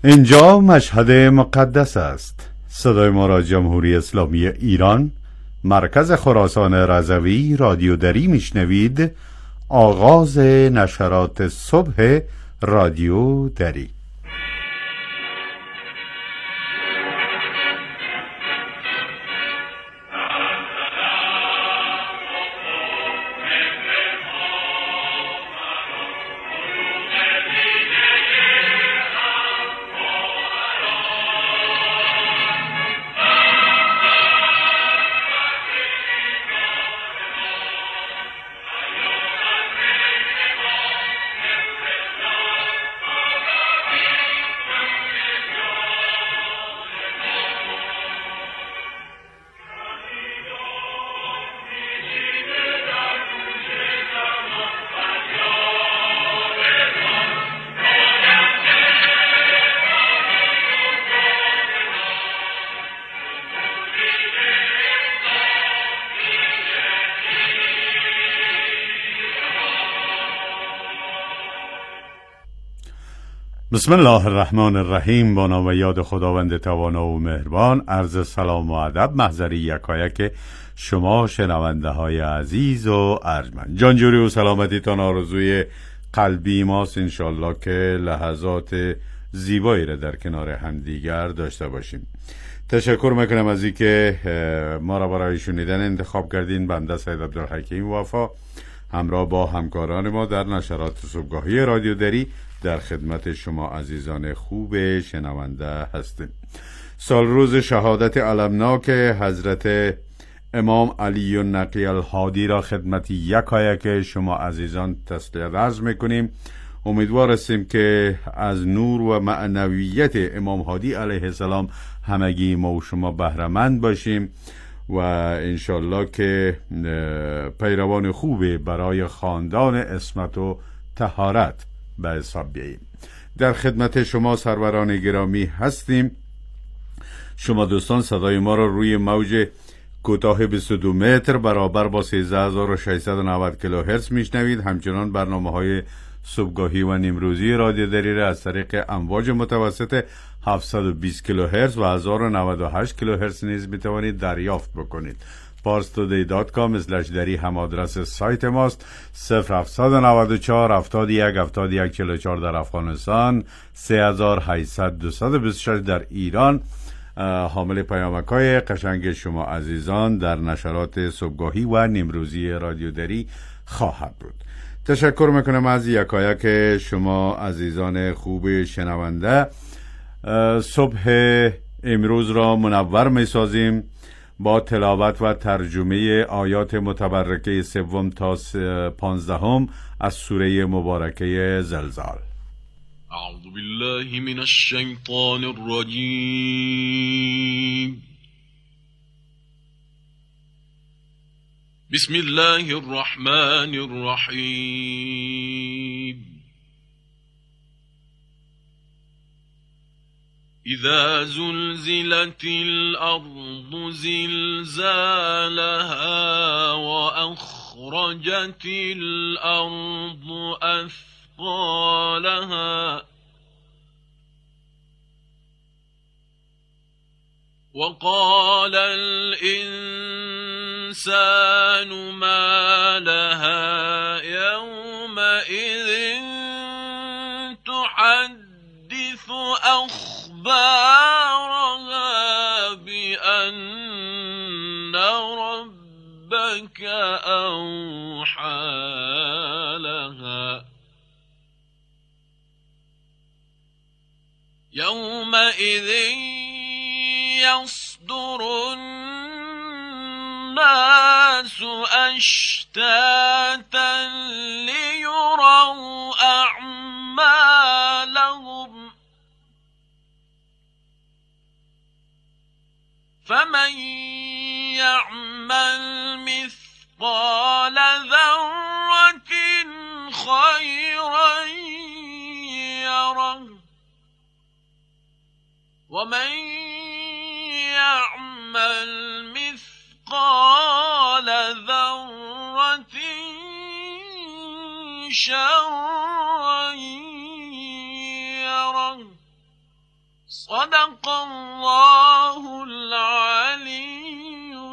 اینجا مشهد مقدس است. صدای ما را جمهوری اسلامی ایران، مرکز خراسان رضوی رادیو دری میشنوید. آغاز نشرات صبح رادیو دری. بسم الله الرحمن الرحیم. با نام و یاد خداوند توانا و مهربان. عرض سلام و ادب محضر یکایک شما شنونده های عزیز و ارجمند. جانجوری و سلامتیتان آرزوی قلبی ماست. انشالله که لحظات زیبایی را در کنار همدیگر داشته باشیم. تشکر میکنم از این که ما را برای شنیدن انتخاب کردین. بنده سید عبدالحکیم وفا همراه با همکاران ما در نشرات صبحگاهی رادیو دری در خدمت شما عزیزان خوب شنونده هستیم. سال روز شهادت علمناک حضرت امام علی النقی الهادی را خدمت یکایک شما عزیزان تسلیت عرض میکنیم. امیدوار هستیم که از نور و معنویت امام هادی علیه السلام همگی ما و شما بهره‌مند باشیم و انشالله که پیروان خوب برای خاندان عصمت و طهارت به حساب بیاییم. در خدمت شما سروران گرامی هستیم. شما دوستان صدای ما را روی موج کوتاه 22 متر برابر با 13690 کیلوهرتز میشنوید. همچنان برنامه‌های صبحگاهی و نیمروزی رادیو دری را از طریق امواج متوسط 720 کیلوهرتز و 1098 کیلوهرتز نیز میتوانید دریافت بکنید. parstoday.com/dari هم آدرس سایت ماست. 0794 71 71 44 در افغانستان، 3800 در ایران. حامل پیامک‌های قشنگ شما عزیزان در نشرات صبحگاهی و نیمروزی رادیو دری خواهد بود. تشکر میکنم از یکایک شما عزیزان خوب شنونده. صبح امروز را منور میسازیم با تلاوت و ترجمه آیات متبرکه 3 تا 15 از سوره مبارکه زلزال. اعوذ بالله من الشیطان الرجیم. بسم الله الرحمن الرحیم. اذا زلزلت الارض زلزالها واخرجت الارض اثقالها وقال الانسان ما لها يومئذ تحدث أخبارها بأن ربك أوحى لها يومئذ يصدر الناس أشتاتا ليروا أعمالهم فمن يعمل مثقال ذرة خيرا يره ومن يعمل مثقال ذرة شرا يره صدق الله العلی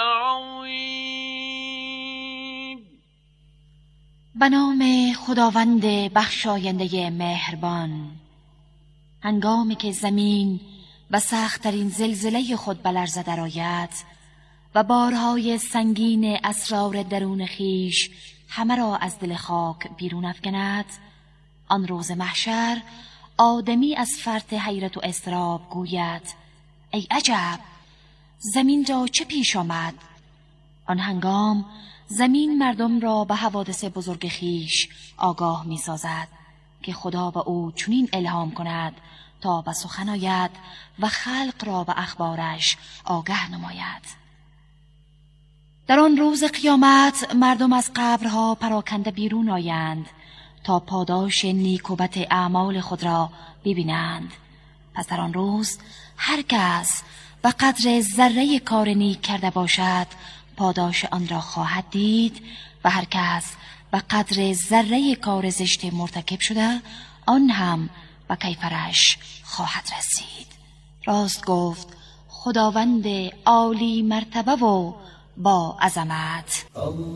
العظیم. به نام خداوند بخشاینده مهربان. هنگامی که زمین به سخت‌ترین زلزله خود بلرزه درآید و بارهای سنگین اسرار درون خیش همه را از دل خاک بیرون افکند، آن روز محشر آدمی از فرط حیرت و اضطراب گوید: ای عجب، زمین را چه پیش آمد؟ آن هنگام زمین مردم را به حوادث بزرگ خیش آگاه می سازد که خدا به او چنین الهام کند تا به سخن آید و خلق را به اخبارش آگه نماید. در آن روز قیامت مردم از قبرها پراکنده بیرون آیند تا پاداش نیک و بد اعمال خود را ببینند. پس در آن روز هر کس به قدر ذره کار نیک کرده باشد پاداش آن را خواهد دید و هر کس به قدر ذره کار زشت مرتکب شده آن هم به کیفرش خواهد رسید. راست گفت خداوند عالی مرتبه و با عظمت.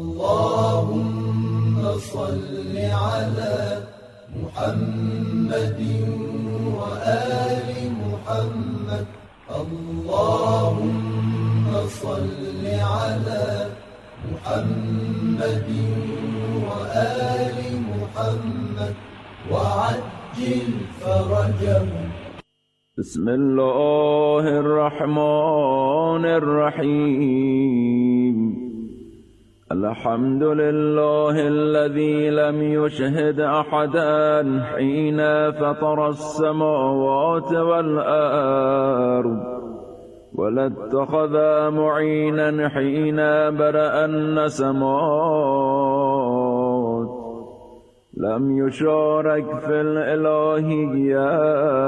اللهم صل على محمد و آل محمد. اللهم صل على محمد و آل محمد وعجل فرجهم. بسم الله الرحمن الرحيم. الحمد لله الذي لم يشهد أحدا حين فطر السماوات والأرض ولا اتخذ معينا حين برأ النسمات. لم يشارك في الإلهية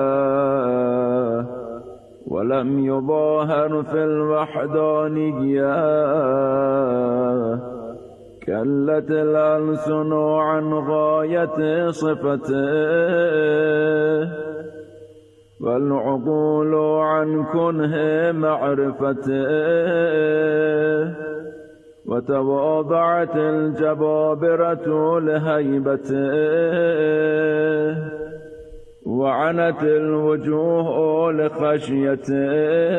ولم يظاهر في الوحدانية. كلت الألسن عن غاية صفته والعقول عن كنه معرفته. وتواضعت الجبابرة لهيبته وعنت الوجوه لخشيته.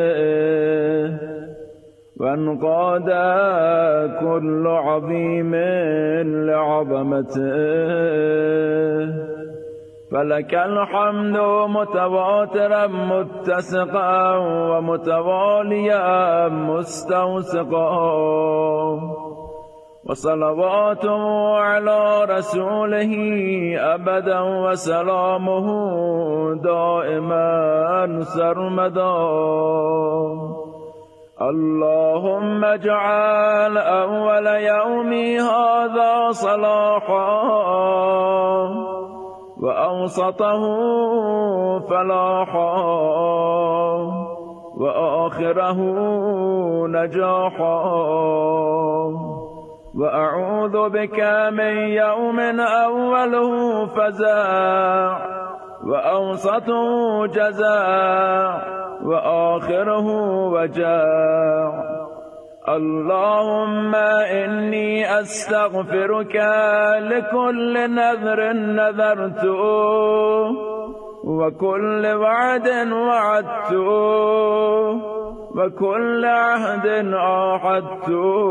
وانقاد كل عظيم لعظمته. فلك الحمد متواترا متسقا ومتواليا مستوسقا. وصلواته على رسوله أبدا وسلامه دائما سرمدا. اللهم اجعل أول يومي هذا صلاحا وأوسطه فلاحا وآخره نجاحا. وأعوذ بك من يوم أوله فزاع وأوسطه جزاع وآخره وجاع. اللهم إني أستغفرك لكل نذر نذرته وكل وعد وعدته وكل عهد عاهدته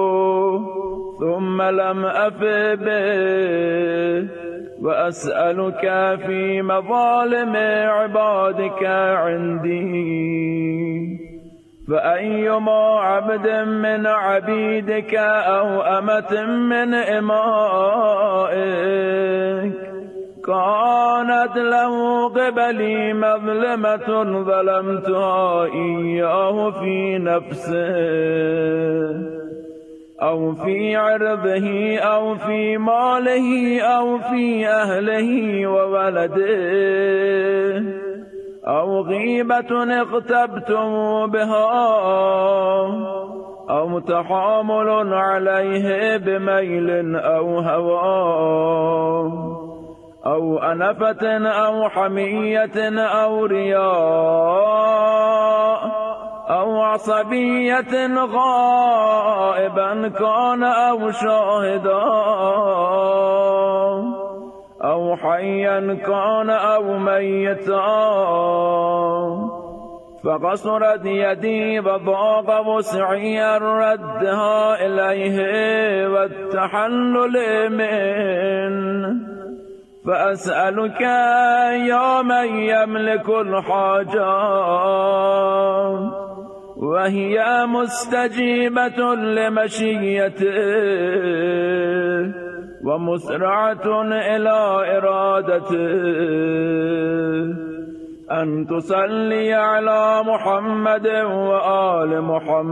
ثم لم أف به. وأسألك في مظالم عبادك عندي. فأيما عبد من عبيدك أو أمة من إمائك كانت له قبلي مظلمة ظلمتها إياه في نفسه أو في عرضه أو في ماله أو في أهله وولده أو غيبة اغتبتم بها أو تحامل عليه بميل أو هوى أو أنفة أو حمية أو رياء أو عصبية غائبا كان أو شاهدا أو حيا كان أو ميتا فقصرت يدي وضاق وسعي ردها إليه والتحلل منه فأسألك يا من يملك الحاجات وهي مستجيبة لمشيته ومسرعة إلى إرادته أن تصلي على محمد وآل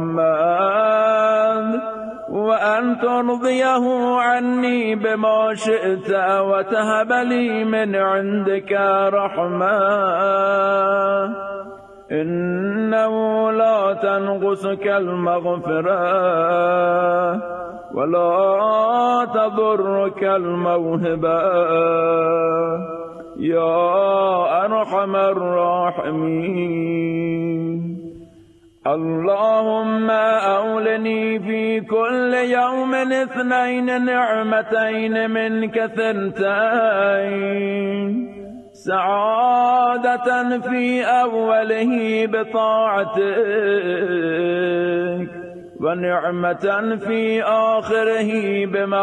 محمد وأن ترضيه عني بما شئت وتهب لي من عندك رحمة إنه لا تنقصك المغفرة ولا تضرك الموهبة يا أرحم الراحمين. اللهم أولني في كل يوم 2 نعمتين منك ثنتين سعادة في أوله بطاعتك ونعمة في آخره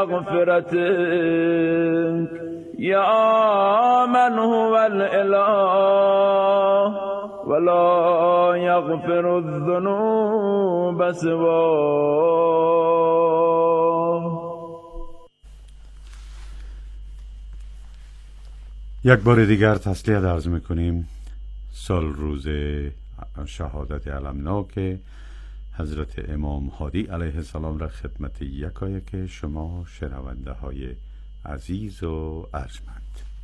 بمغفرتك يا من هو الإله ولا يغفر الذنوب سواه. یک بار دیگر تسلیت عرض میکنیم. سال روز شهادت علمناک حضرت امام هادی علیه السلام را خدمت یکایک شما شنونده های عزیز و ارجمند.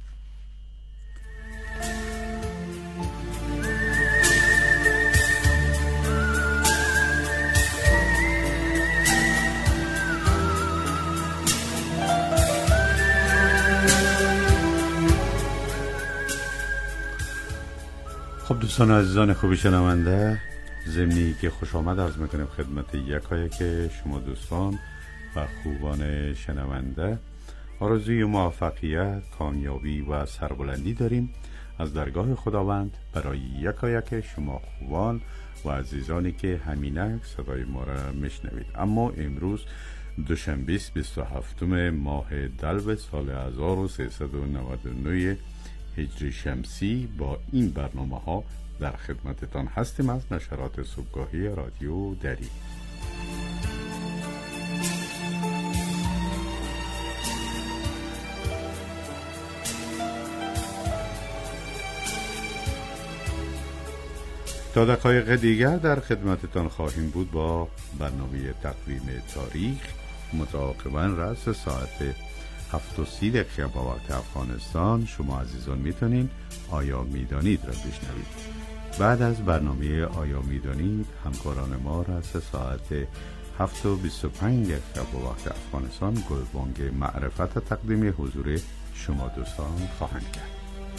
خب دوستان و عزیزان خوبی شنونده، ضمنی که خوش آمد عرض میکنیم خدمت یکایک شما دوستان و خوبان شنونده. آرزوی موفقیت، کامیابی و سربلندی داریم از درگاه خداوند برای یکایک شما خوبان و عزیزانی که همینک صدای ما را میشنوید. اما امروز دوشنبه 27 ماه دلو سال 1399 هجری شمسی با این برنامه ها در خدمتتان هستیم از نشرات صبحگاهی رادیو دری. تا دقایق دیگر در خدمتتان خواهیم بود با برنامه تقویم تاریخ متعاقباً رأس ساعت 7:30 با وقت افغانستان. شما عزیزان میتونین آیا میدانید را بشنوید. بعد از برنامه آیا میدانید همکاران ما رأس ساعت 7:25 با وقت افغانستان گلبانگ معرفت تقدیم حضور شما دوستان خواهند کرد.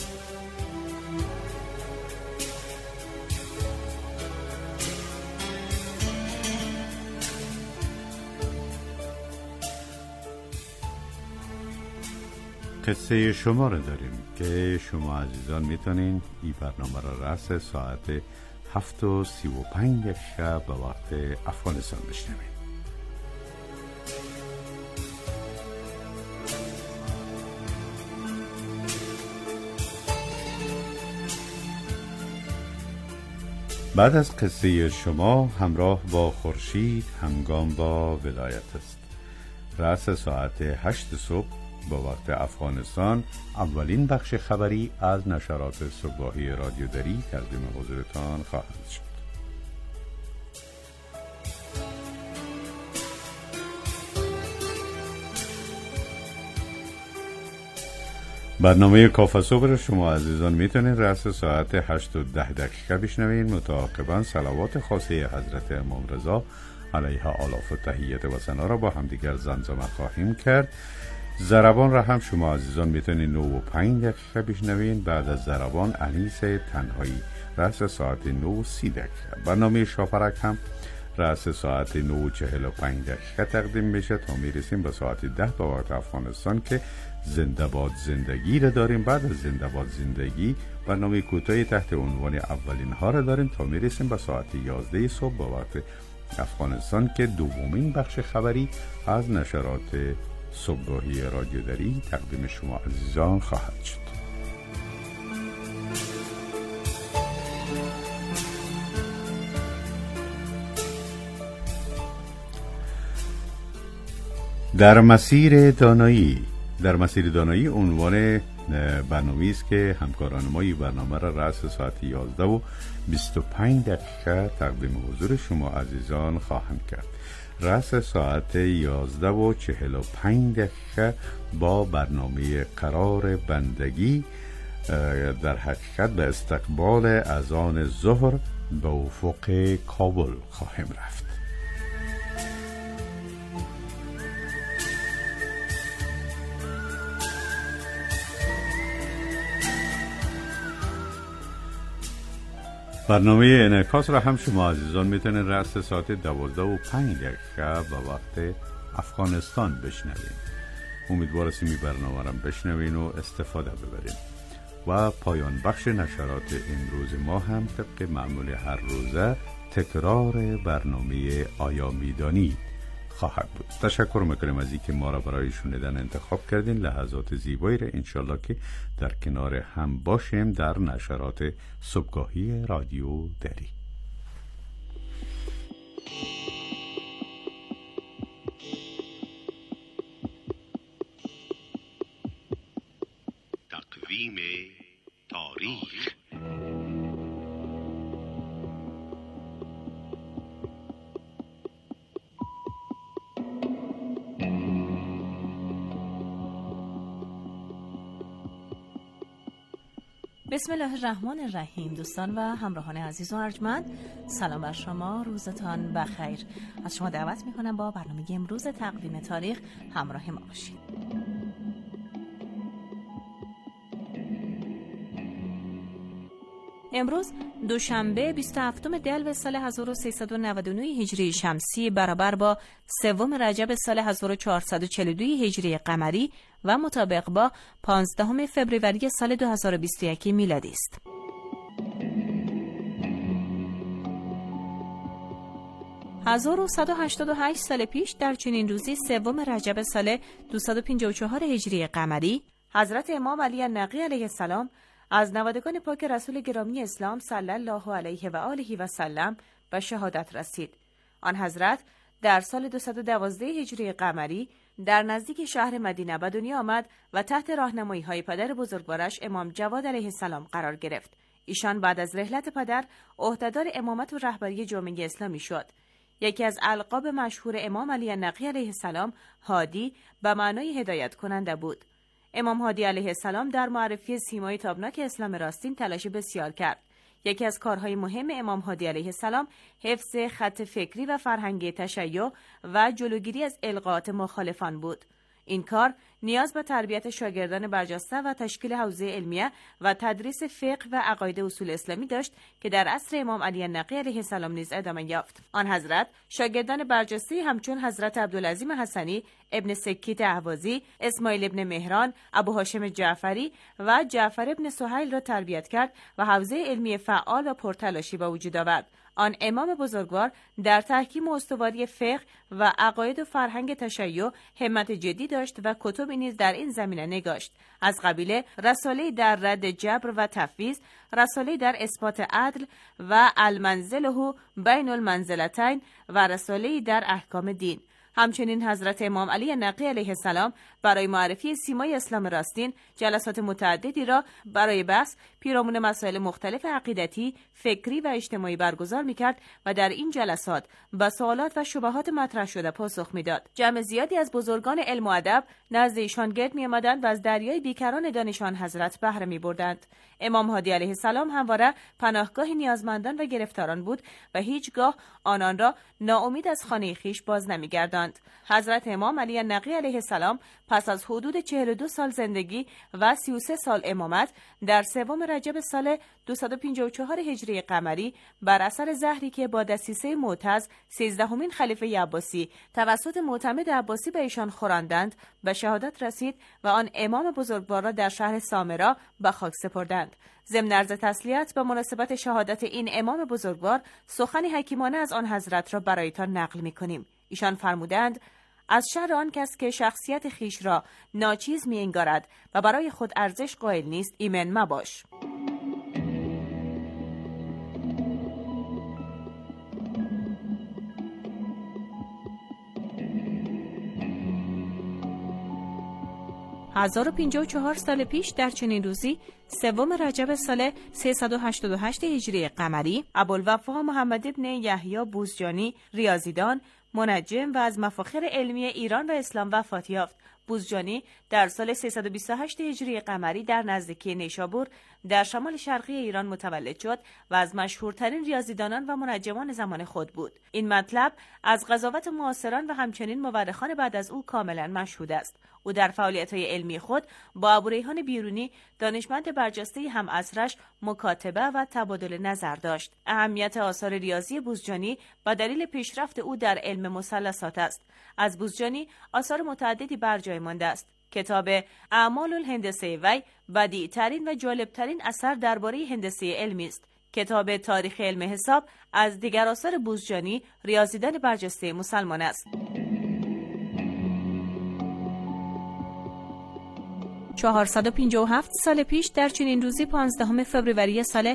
قصه شما را داریم که شما عزیزان میتونین این برنامه را رأس ساعت 7:35 شب به وقت افغانستان بشنوید. بعد از قصه شما همراه با خورشید همگام با ولایت است. رأس ساعت 8 صبح با وقت افغانستان اولین بخش خبری از نشرات صبحگاهی رادیو دری تقدیم حضورتان خواهد شد. برنامه کافه صبح را شما عزیزان میتونید رأس ساعت 8:10 بشنوید. متعاقباً صلوات خاصه حضرت امام رضا علیه آلاف و تحیت و ثنا را با همدیگر زمزمه خواهیم کرد. ضربان را هم شما عزیزان میتونید 9 و 5 دقیقه بشنوین. بعد از ضربان انیس تنهایی رأس ساعت 9 و 30 دقیقه. برنامه شاپرک هم رأس ساعت 9 و 45 دقیقه تقدیم میشه تا میرسیم به ساعت 10 به وقت افغانستان که زنده باد زندگی را داریم. بعد از زنده باد زندگی برنامه کوتاهی تحت عنوان اولین ها را داریم تا میرسیم به ساعت 11 صبح به وقت افغانستان که دومین بخش خبری از نشرات صبحگاهی رادیو دری تقدیم شما عزیزان خواهد شد. در مسیر دانایی عنوان برنامه‌ای است که همکاران ما این برنامه را رأس ساعت 11 و 25 دقیقه تقدیم حضور شما عزیزان خواهند کرد. رأس ساعت 11 و 45 دقیقه با برنامه قرار بندگی در حقیقت به استقبال اذان ظهر به افق کابل خواهیم رفت. برنامه انعکاس را هم شما عزیزان میتونید رأس ساعت 12 و 5 دقیقه به وقت افغانستان بشنوید. امیدوار هستیم این برنامه را بشنوین و استفاده ببرین. و پایان بخش نشرات امروز ما هم طبق معمول هر روزه تکرار برنامه آیا میدانی خواهد بود. تشکر میکنیم از اینکه ما را برای شنیدن انتخاب کردین. لحظات زیبایی را انشالله که در کنار هم باشیم در نشرات صبحگاهی رادیو دری. تقویم تاریخ. بسم الله الرحمن الرحیم. دوستان و همراهان عزیز و ارجمند، سلام بر شما، روزتان بخیر. از شما دعوت میکنم با برنامه امروز تقویم تاریخ همراه ما باشید. امروز دوشنبه 27 دلو سال 1399 هجری شمسی برابر با 3 رجب سال 1442 هجری قمری و مطابق با 15 فوریه سال 2021 میلادی است. هزار و 188 سال پیش در چنین روزی 3 رجب سال 254 هجری قمری حضرت امام علی النقی علیه السلام از نوادگان پاک رسول گرامی اسلام صلی الله علیه و آله و سلم به شهادت رسید. آن حضرت در سال 212 هجری قمری در نزدیک شهر مدینه به دنیا آمد و تحت راهنمایی‌های پدر بزرگوارش امام جواد علیه السلام قرار گرفت. ایشان بعد از رحلت پدر عهدهدار امامت و رهبری جامعه اسلامی شد. یکی از القاب مشهور امام علی النقی علیه السلام هادی به معنای هدایت کننده بود. امام هادی علیه السلام در معرفی سیمای تابناک اسلام راستین تلاش بسیار کرد. یکی از کارهای مهم امام هادی علیه السلام حفظ خط فکری و فرهنگی تشیع و جلوگیری از القاءات مخالفان بود. این کار نیاز به تربیت شاگردان برجسته و تشکیل حوزه علمیه و تدریس فقه و عقاید اصول اسلامی داشت که در عصر امام علی النقی علیه السلام نیز ادامه یافت. آن حضرت شاگردان برجسته همچون حضرت عبدالعظیم حسنی، ابن سکیت اهوازی، اسماعیل ابن مهران، ابو هاشم جعفری و جعفر ابن سهیل را تربیت کرد و حوزه علمی فعال و پرتلاشی به وجود آورد. آن امام بزرگوار در تحکیم و استواری فقه و عقاید و فرهنگ تشیع همت جدی داشت و کتبی نیز در این زمینه نگاشت، از قبیل رساله‌ای در رد جبر و تفویض، رساله‌ای در اثبات عدل و المنزله بین المنزلتین و رساله‌ای در احکام دین. همچنین حضرت امام علی نقی علیه السلام برای معرفی سیمای اسلام راستین جلسات متعددی را برای بحث پیرامون مسائل مختلف عقیدتی، فکری و اجتماعی برگزار می‌کرد و در این جلسات به سوالات و شبهات مطرح شده پاسخ می‌داد. جمع زیادی از بزرگان علم و ادب نزد ایشان گرد می‌آمدند و از دریای بیکران دانش آن حضرت بهره می‌بردند. امام هادی علیه السلام همواره پناهگاه نیازمندان و گرفتاران بود و هیچگاه آنان را ناامید از خانه خیش باز نمی‌گرداند. حضرت امام علی نقی علیه السلام پس از حدود 42 سال زندگی و 33 سال امامت در 3 رجب سال 254 هجری قمری بر اثر زهری که با دسیسه معتز 13مین خلیفه عباسی توسط معتمد عباسی به ایشان خوراندند و شهادت رسید و آن امام بزرگوار را در شهر سامرا به خاک سپردند. ضمن عرض تسلیت به مناسبت شهادت این امام بزرگوار سخنی حکیمانه از آن حضرت را برایتان نقل می‌کنیم. ایشان فرمودند: از شر آن کس که شخصیت خیش را ناچیز می‌انگارد و برای خود ارزش قائل نیست ایمن مباش. هزار و 54 سال پیش در چنین روزی 3 رجب سال 388 هجری قمری ابوالوفا محمد ابن یحیی بوزجانی ریاضیدان، منجم و از مفاخر علمی ایران و اسلام وفات یافت. بوزجانی در سال 328 هجری قمری در نزدیکی نیشابور در شمال شرقی ایران متولد شد و از مشهورترین ریاضیدانان و منجمان زمان خود بود. این مطلب از قضاوت معاصران و همچنین مورخان بعد از او کاملا مشهود است. او در فعالیت‌های علمی خود با ابوریحان بیرونی دانشمند برجسته هم عصرش مکاتبه و تبادل نظر داشت. اهمیت آثار ریاضی بوزجانی با دلیل پیشرفت او در علم مثلثات است. از بوزجانی آثار متعددی بر جای مانده است. کتاب اعمال الهندسه وی بدیع‌ترین و جالب‌ترین اثر درباره هندسه علمی است. کتاب تاریخ علم حساب از دیگر آثار بوزجانی ریاضیدان برجسته مسلمان است. 457 سال پیش در چنین روزی 15 فوریه سال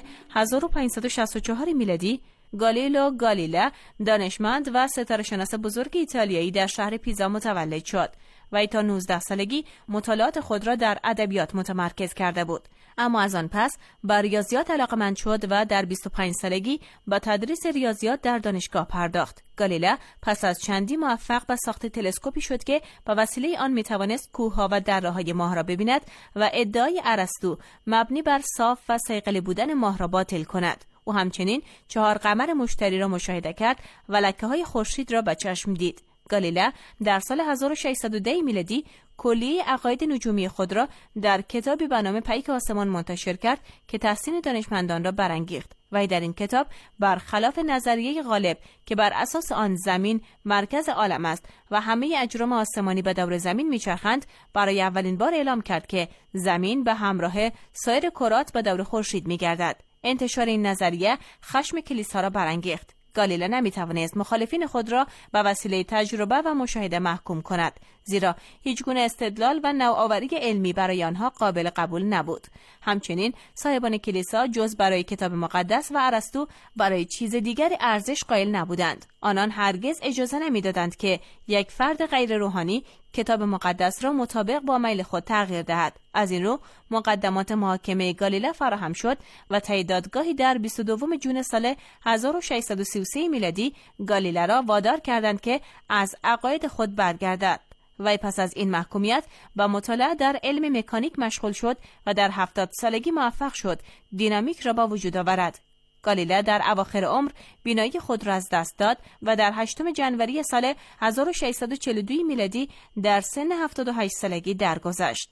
1564 میلادی گالیلو گالیله دانشمند و ستاره‌شناس بزرگ ایتالیایی در شهر پیزا متولد شد. وی تا 19 سالگی مطالعات خود را در ادبیات متمرکز کرده بود، اما از آن پس به ریاضیات علاقه‌مند شد و در 25 سالگی با تدریس ریاضیات در دانشگاه پرداخت. گالیله پس از چندی موفق به ساخت تلسکوپی شد که به وسیله آن میتوانست کوه‌ها و دره‌های ماه را ببیند و ادعای ارسطو مبنی بر صاف و صیقلی بودن ماه را باطل کند. او همچنین 4 قمر مشتری را مشاهده کرد و لکه‌های خورشید را به چشم دید. گالیله در سال 1610 میلادی کلیه عقاید نجومی خود را در کتابی به نام پیک آسمان منتشر کرد که تحسین دانشمندان را برانگیخت. وی در این کتاب برخلاف نظریه غالب که بر اساس آن زمین مرکز عالم است و همه اجرام آسمانی به دور زمین میچرخند، برای اولین بار اعلام کرد که زمین به همراه سایر کرات به دور خورشید میگردد. انتشار این نظریه خشم کلیسا را برانگیخت. گالیله نمیتوانست مخالفین خود را به وسیله تجربه و مشاهده محکوم کند، زیرا هیچ گونه استدلال و نوآوری علمی برای آنها قابل قبول نبود. همچنین صاحبان کلیسا جز برای کتاب مقدس و ارسطو برای چیز دیگری ارزش قائل نبودند. آنان هرگز اجازه نمیدادند که یک فرد غیر روحانی کتاب مقدس را مطابق با میل خود تغییر دهد. از این رو مقدمات محاکمه گالیله فراهم شد و تایید دادگاهی در 22 جون سال 1633 میلادی گالیله را وادار کردند که از عقاید خود برگردد. وی پس از این محکومیت با مطالعه در علم مکانیک مشغول شد و در 70 سالگی موفق شد دینامیک را با وجود آورد. گالیله در اواخر عمر بینایی خود را از دست داد و در 8 جنوری سال 1642 میلادی در سن 78 سالگی درگذشت.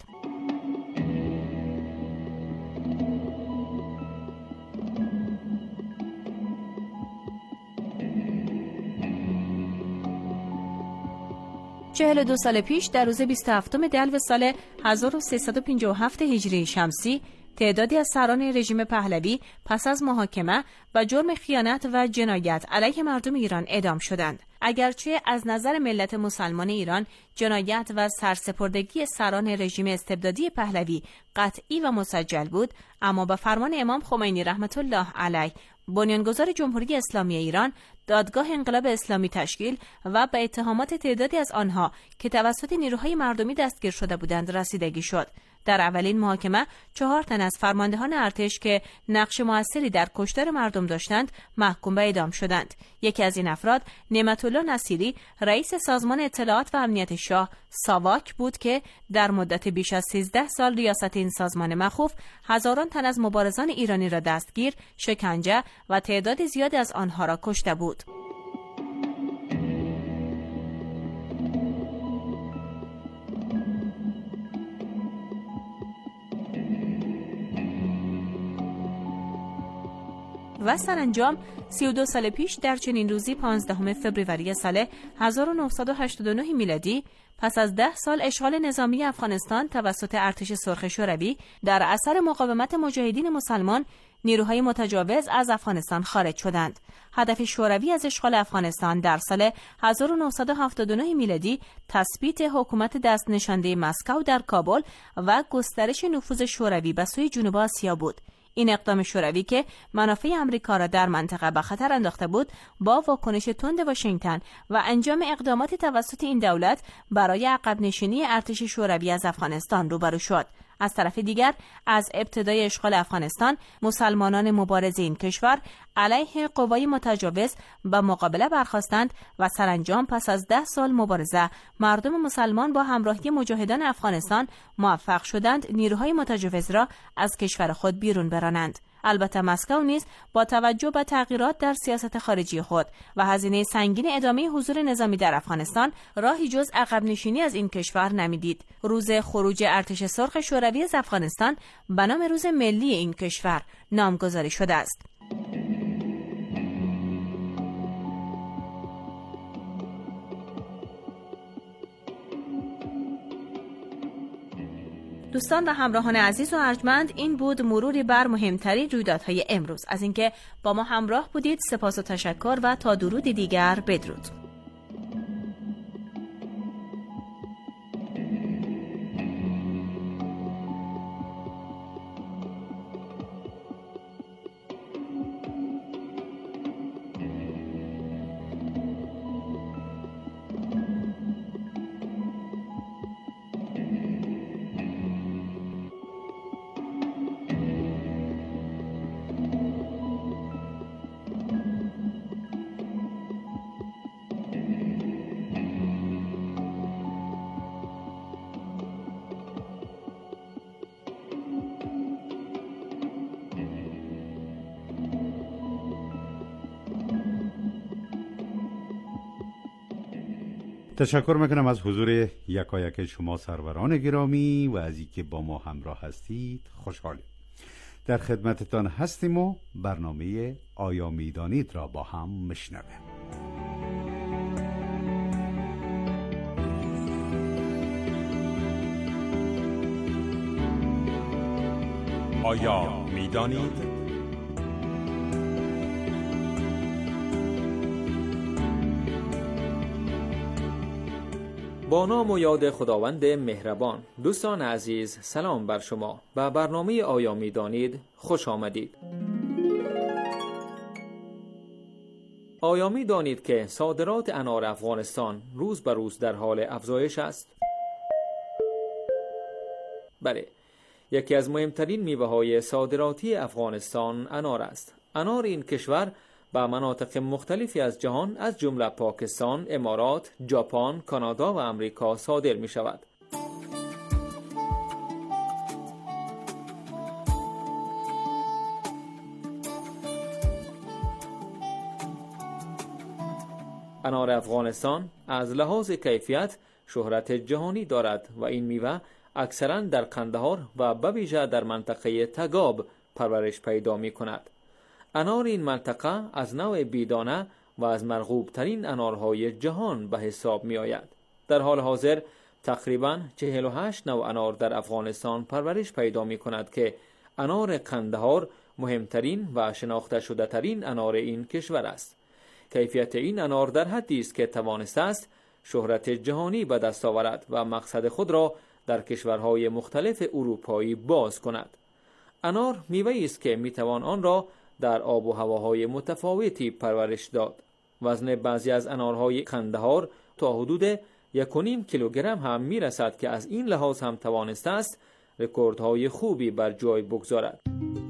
چهل 2 سال پیش در روز 27 دلو سال 1357 هجری شمسی تعدادی از سران رژیم پهلوی پس از محاکمه و جرم خیانت و جنایت علیه مردم ایران اعدام شدند. اگرچه از نظر ملت مسلمان ایران جنایت و سرسپردگی سران رژیم استبدادی پهلوی قطعی و مسجل بود، اما با فرمان امام خمینی رحمت الله علیه بنیانگذار جمهوری اسلامی ایران دادگاه انقلاب اسلامی تشکیل و به اتهامات تعدادی از آنها که توسط نیروهای مردمی دستگیر شده بودند رسیدگی شد. در اولین محاکمه 4 تن از فرماندهان ارتش که نقش موثری در کشتار مردم داشتند محکوم به اعدام شدند. یکی از این افراد نعمت‌الله نصیری رئیس سازمان اطلاعات و امنیت شاه ساواک بود که در مدت بیش از 13 سال ریاست این سازمان مخوف هزاران تن از مبارزان ایرانی را دستگیر، شکنجه و تعداد زیادی از آنها را کشته بود. و سرانجام 32 سال پیش در چنین روزی 15 فوریه سال 1989 میلادی پس از 10 سال اشغال نظامی افغانستان توسط ارتش سرخ شوروی در اثر مقاومت مجاهدین مسلمان نیروهای متجاوز از افغانستان خارج شدند. هدف شوروی از اشغال افغانستان در سال 1979 میلادی تثبیت حکومت دست نشانده مسکو در کابل و گسترش نفوذ شوروی به سوی جنوب آسیا بود. این اقدام شوروی که منافع آمریکا را در منطقه به خطر انداخته بود، با واکنش تند واشنگتن و انجام اقدامات توسط این دولت برای عقب نشینی ارتش شوروی از افغانستان روبرو شد. از طرف دیگر از ابتدای اشغال افغانستان مسلمانان مبارز این کشور علیه قوای متجاوز به مقابله برخاستند و سرانجام پس از 10 سال مبارزه مردم مسلمان با همراهی مجاهدان افغانستان موفق شدند نیروهای متجاوز را از کشور خود بیرون برانند. البته مسکو نیز با توجه به تغییرات در سیاست خارجی خود و هزینه سنگین ادامه حضور نظامی در افغانستان راهی جز عقب نشینی از این کشور نمیدید. روز خروج ارتش سرخ شوروی از افغانستان به نام روز ملی این کشور نامگذاری شده است. دوستان و همراهان عزیز و ارجمند، این بود مروری بر مهمترین رویدادهای امروز. از اینکه با ما همراه بودید سپاس و تشکر و تا درودی دیگر بدرود. تشکر میکنم از حضور یکایک شما سروران گرامی و از اینکه با ما همراه هستید. خوشحالیم. در خدمتتان هستیم و برنامه آیا میدانید را با هم میشنویم. آیا میدانید؟ با نام و یاد خداوند مهربان. دوستان عزیز، سلام بر شما. به برنامه آیا میدانید خوش آمدید. آیا میدانید که صادرات انار افغانستان روز به روز در حال افزایش است؟ بله، یکی از مهمترین میوه‌های صادراتی افغانستان انار است. انار این کشور به مناطق مختلفی از جهان از جمله پاکستان، امارات، ژاپن، کانادا و امریکا صادر می شود. انار افغانستان از لحاظ کیفیت شهرت جهانی دارد و این میوه اکثراً در قندهار و به ویژه در منطقه تگاب پرورش پیدا می کند. انار این منطقه از نوع بیدانه و از مرغوب ترین انارهای جهان به حساب می آید. در حال حاضر تقریباً 48 نوع انار در افغانستان پرورش پیدا می کند که انار قندهار مهمترین و شناخته شده ترین انار این کشور است. کیفیت این انار در حدی است که توانسته است شهرت جهانی به دست آورد و مقصد خود را در کشورهای مختلف اروپایی باز کند. انار میوه‌ای است که میتوان آن را در آب و هواهای متفاوتی پرورش داد. وزن بعضی از انارهای قندهار تا حدود 1.5 کیلوگرم هم میرسد که از این لحاظ هم توانسته است رکوردهای خوبی بر جای بگذارد.